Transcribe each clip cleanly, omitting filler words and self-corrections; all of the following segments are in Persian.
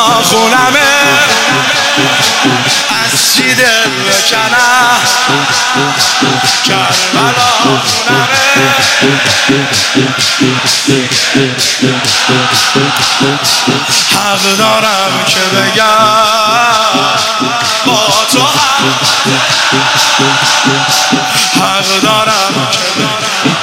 خونمه از چی دل بکنم کربلا خونمه حق دارم که بگم با تو حق دارم که بگم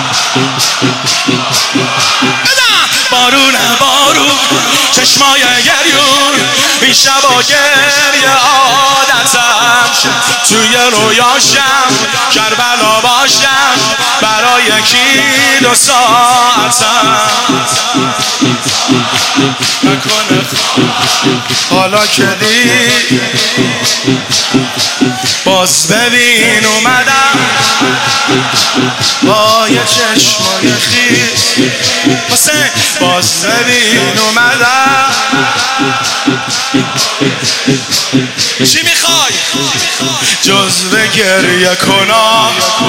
بارونه بارون چشمای گریون این شبا گریه عادتم توی رویاشم کربلا باشم برای یکی 2 ساعتم نکنه حالا که دی باز ببین اومدم با یه چشمای خیس حسین باز ببین اومدم چی میخوای؟ جز به گریه کنم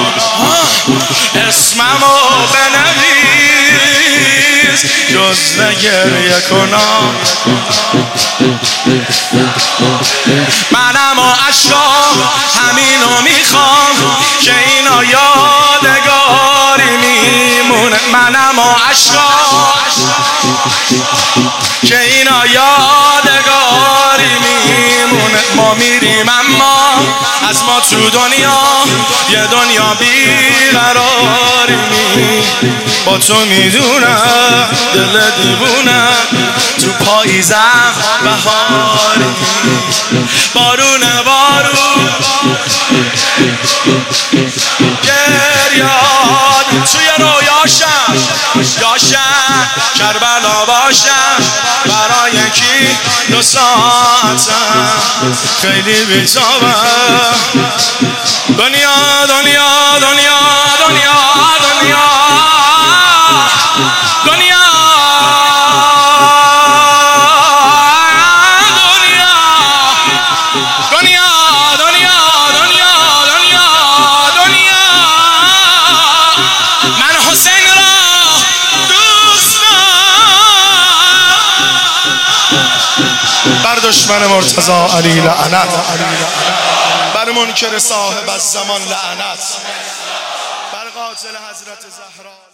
اسممو بنویس جز به گریه کنم منم و عشقام همینو میخوام که اینا یادگاری میمونه منم و عشقام که اینا یادگاری میمونه ما میریم اما از ما تو دنیا یه دنیا بیقراری با تو میدونم دل دیوونم تو پاییزم بهاری بارونه بارون گریاد توی رویاشم کربلا باشم برای یکی 2 ساعتم خیلی بی‌تابم دنیا دنیا دنیا دنیا دنیا دنیا دنیا دنیا دنیا دنیا دنیا من حسین را دوست دارم بر دشمن مرتضی علی لعنت بر منکر صاحب الزمان لعنت بر قاتل حضرت زهرا